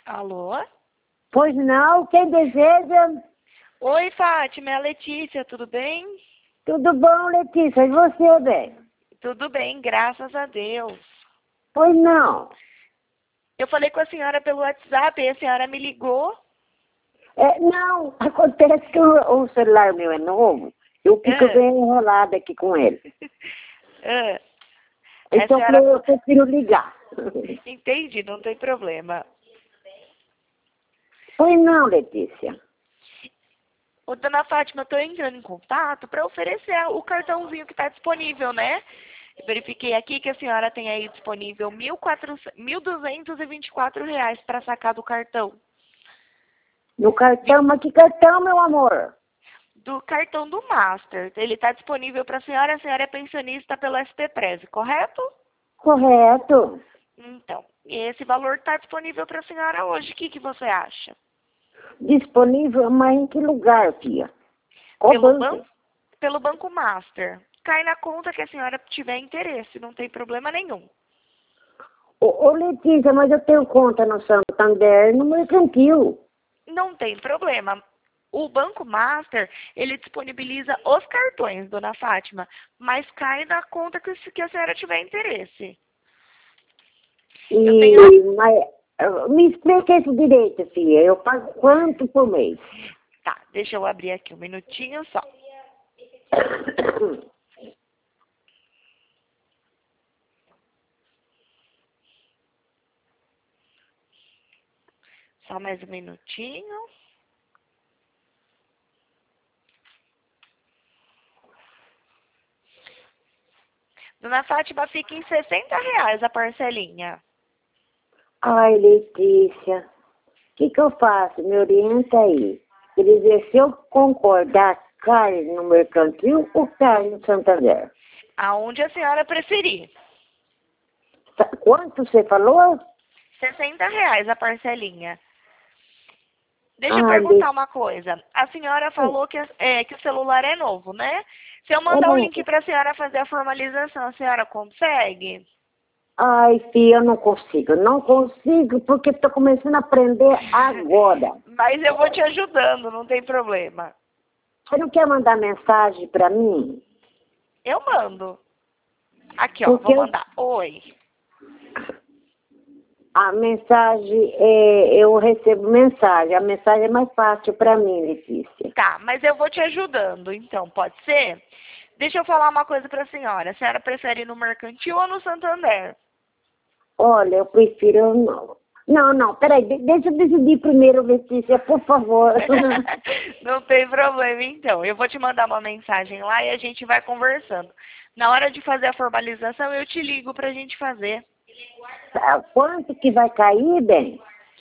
Alô? Pois não, quem deseja? Oi, Fátima, é a Letícia, tudo bem? Tudo bom, Letícia? E você, bem? Tudo bem, graças a Deus. Pois não. Eu falei com a senhora pelo WhatsApp e a senhora me ligou. Não, acontece que o celular meu é novo, eu fico bem enrolada aqui com ele. A Então senhora... eu prefiro ligar. Entendi, não tem problema. Pois não, Letícia. Ô, dona Fátima, eu estou entrando em contato para oferecer o cartãozinho que está disponível, né? Eu verifiquei aqui que a senhora tem aí disponível R$ 1.224 para sacar do cartão. No cartão, mas que cartão, meu amor? Do cartão do Master. Ele está disponível para a senhora é pensionista pelo SPPreze, correto? Correto. Então, esse valor está disponível para a senhora hoje. O que você acha? Disponível, mas em que lugar, filha? Qual banco? Pelo Banco Master. Cai na conta que a senhora tiver interesse, não tem problema nenhum. Ô, Letícia, mas eu tenho conta no Santander, no Mercantil. Não tem problema. O Banco Master, ele disponibiliza os cartões, dona Fátima, mas cai na conta que a senhora tiver interesse. Mas, me explica isso direito, filha. Eu pago quanto por mês? Tá, deixa eu abrir aqui um minutinho só. Só mais um minutinho. Dona Fátima, fica em R$ 60 a parcelinha. Ai, Letícia, o que eu faço? Me orienta aí. Quer dizer, se eu concordar, cai no Mercantil ou cai no Santander? Aonde a senhora preferir. Quanto você falou? R$ 60 a parcelinha. Deixa eu Ai, perguntar uma coisa. A senhora falou que o celular é novo, né? Se eu mandar o link para a senhora fazer a formalização, a senhora consegue? Ai, filha, eu não consigo. Não consigo porque estou começando a aprender agora. Mas eu vou te ajudando, não tem problema. Você não quer mandar mensagem para mim? Eu mando. Aqui, ó, vou mandar. Oi. A mensagem, eu recebo mensagem. A mensagem é mais fácil para mim, Letícia. Tá, mas eu vou te ajudando, então, pode ser? Deixa eu falar uma coisa para a senhora. A senhora prefere ir no Mercantil ou no Santander? Olha, eu prefiro... Não, peraí, deixa eu decidir primeiro, Letícia, por favor. Não tem problema, então. Eu vou te mandar uma mensagem lá e a gente vai conversando. Na hora de fazer a formalização, eu te ligo pra gente fazer. Quanto que vai cair, bem?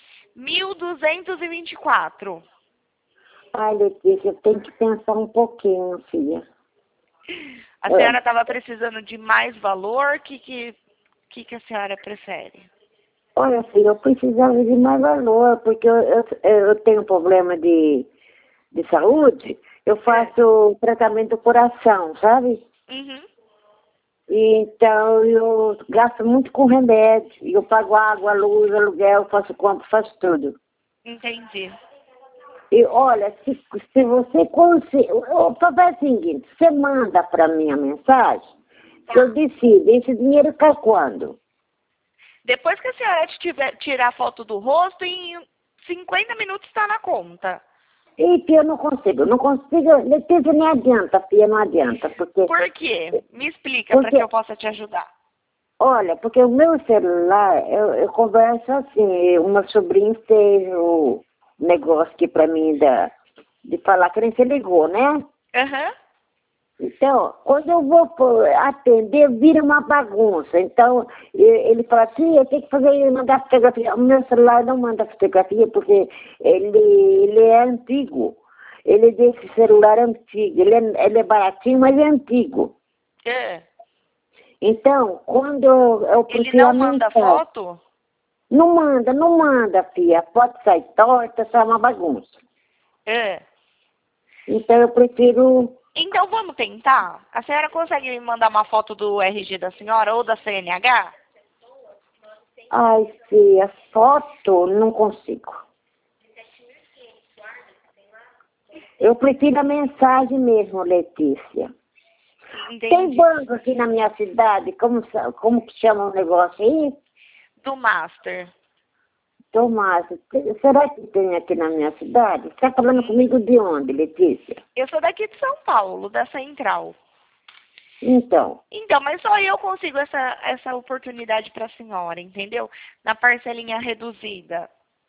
1.224. Ai, Letícia, eu tenho que pensar um pouquinho, filha. A senhora estava precisando de mais valor? O que a senhora prefere? Olha, filha, eu precisava de mais valor, porque eu tenho problema de saúde. Eu faço tratamento do coração, sabe? Uhum. Então, eu gasto muito com remédio. Eu pago água, luz, aluguel, faço compra, faço tudo. Entendi. E olha, se você conseguir... Faz o seguinte, você manda para mim a mensagem, que eu decido. Esse dinheiro cai quando? Depois que a senhora tirar a foto do rosto, em 50 minutos está na conta. Eita, eu não consigo. Letícia, não adianta, filha, não adianta. Porque... Por quê? Me explica para que eu possa te ajudar. Olha, porque o meu celular, eu converso assim, uma sobrinha fez o negócio aqui pra mim de falar que nem você ligou, né? Aham. Então, quando eu vou atender, vira uma bagunça. Então, ele fala assim, eu tenho que mandar fotografia. O meu celular não manda fotografia porque ele é antigo. Ele é desse celular antigo. Ele é baratinho, mas é antigo. É. Então, quando eu Ele não manda foto? Não manda, filha. Pode sair torta, sai uma bagunça. É. Então, eu prefiro... Então, vamos tentar? A senhora consegue me mandar uma foto do RG da senhora ou da CNH? Ai, filha, foto não consigo. Eu prefiro a mensagem mesmo, Letícia. Entendi. Tem banco aqui na minha cidade? Como que chama o negócio aí? Do Master. Tomás, será que tem aqui na minha cidade? Você está falando comigo de onde, Letícia? Eu sou daqui de São Paulo, da Central. Então, Mas só eu consigo essa oportunidade para a senhora, entendeu? Na parcelinha reduzida.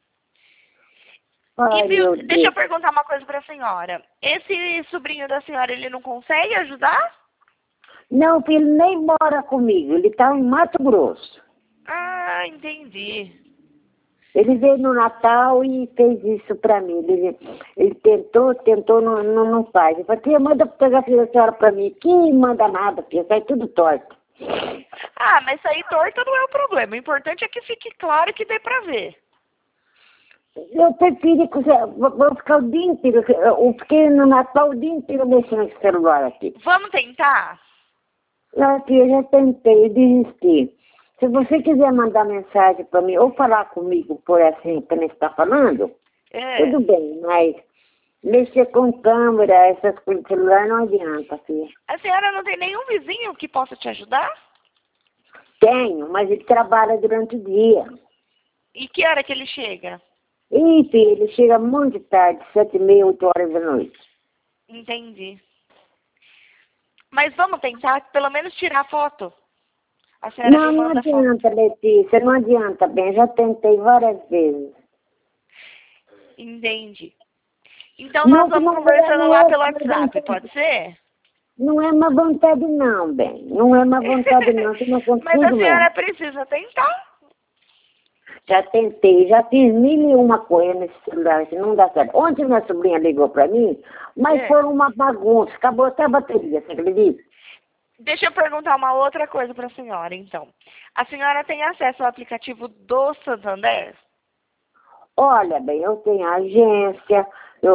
ai, meu Deixa Deus. eu perguntar uma coisa para a senhora. Esse sobrinho da senhora, ele não consegue ajudar? Não, filho, nem mora comigo. Ele está em Mato Grosso. Ah, entendi. Ele veio no Natal e fez isso para mim. Ele tentou, não faz. Eu falei, tia, manda fotografia da senhora para mim. Que manda nada, filha, sai tudo torto. Ah, mas sair torta não é o problema. O importante é que fique claro que dê para ver. Eu prefiro que vou ficar o dia inteiro, eu fiquei no Natal o dia inteiro mexendo com o celular aqui. Vamos tentar? Não, filha, eu já tentei, eu desisti. Se você quiser mandar mensagem para mim ou falar comigo por assim, como você está falando, tudo bem, mas mexer com câmera, essas coisas de celular não adianta, filha. A senhora não tem nenhum vizinho que possa te ajudar? Tenho, mas ele trabalha durante o dia. E que hora que ele chega? Ih, filha, ele chega muito tarde, 7h30, 8h da noite. Entendi. Mas vamos tentar pelo menos tirar foto. A senhora me Não manda adianta, foto. Letícia, não adianta bem, já tentei várias vezes. Entendi. Então nós vamos conversando lá pelo WhatsApp, pode ser? Não é má vontade não, bem. Não é má vontade não, que não consigo Mas a senhora mesmo. precisa tentar. Já tentei, já fiz 1001 coisa nesse celular, que não dá certo. Ontem minha sobrinha ligou para mim, mas foi uma bagunça, acabou até a bateria, você acredita? Deixa eu perguntar uma outra coisa para a senhora, então. A senhora tem acesso ao aplicativo do Santander? Olha, bem, eu tenho agência,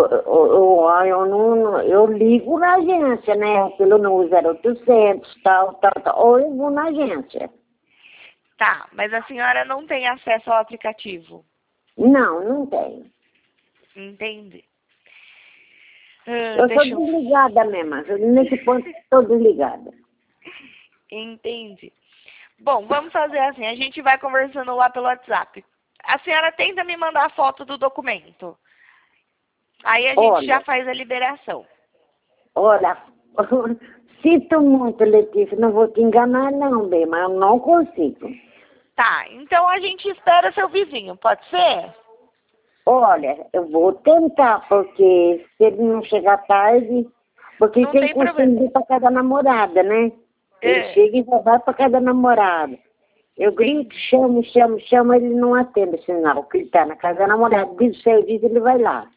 eu ligo na agência, né? Pelo número 0800, tal, ou eu vou na agência. Tá, mas a senhora não tem acesso ao aplicativo? Não, não tenho. Entendi. Eu sou desligada mesmo, nesse ponto estou desligada. Entendi. Bom, vamos fazer assim, a gente vai conversando lá pelo WhatsApp. A senhora tenta me mandar a foto do documento. Aí a gente já faz a liberação. Olha, sinto muito, Letícia, não vou te enganar não, bem, mas eu não consigo. Tá, então a gente espera seu vizinho, pode ser? Olha, eu vou tentar, porque se ele não chegar tarde, porque Não tem tem costume problema. de ir para cada namorada, né? Ele chega e já vai para cada namorada. Eu grito, chamo, ele não atende o sinal, que ele está na casa da namorada. Diz o serviço, ele vai lá.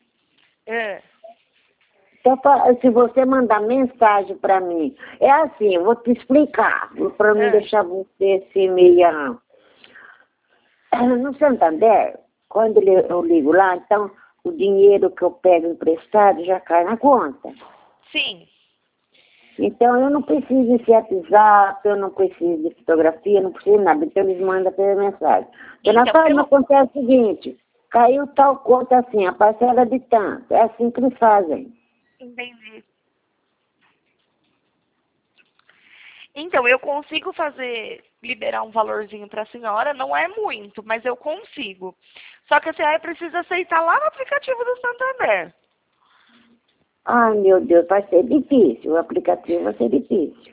Então, se você mandar mensagem para mim, é assim, eu vou te explicar, para não deixar você assim meia... No Santander, quando eu ligo lá, então o dinheiro que eu pego emprestado já cai na conta. Sim. Então eu não preciso de WhatsApp, eu não preciso de fotografia, eu não preciso de nada. Então eles mandam pela mensagem. Então, na forma acontece o seguinte, caiu tal conta assim, a parcela de tanto. É assim que eles fazem. Entendi. Então, eu consigo liberar um valorzinho para a senhora, não é muito, mas eu consigo. Só que a senhora precisa aceitar lá no aplicativo do Santander. Ai, meu Deus, vai ser difícil, o aplicativo vai ser difícil.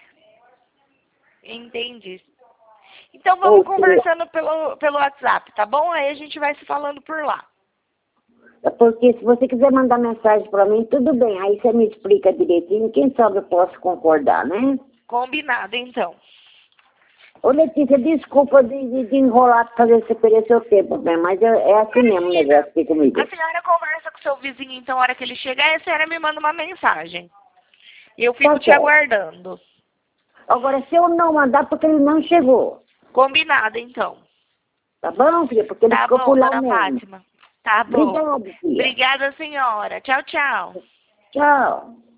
Entendi. Então vamos conversando pelo WhatsApp, tá bom? Aí a gente vai se falando por lá. Porque se você quiser mandar mensagem para mim, tudo bem. Aí você me explica direitinho, quem sabe eu posso concordar, né? Combinado, então. Ô, Letícia, desculpa de enrolar para fazer você perder seu tempo, né? Mas é assim mesmo o negócio aqui comigo. A senhora conversa com o seu vizinho, então, a hora que ele chegar, a senhora me manda uma mensagem. E eu fico te aguardando. Agora, se eu não mandar, porque ele não chegou. Combinado, então. Tá bom, filha? Porque ele ficou por lá mesmo. Fátima. Tá bom. Obrigada, filha. Obrigada, senhora. Tchau, tchau. Tchau.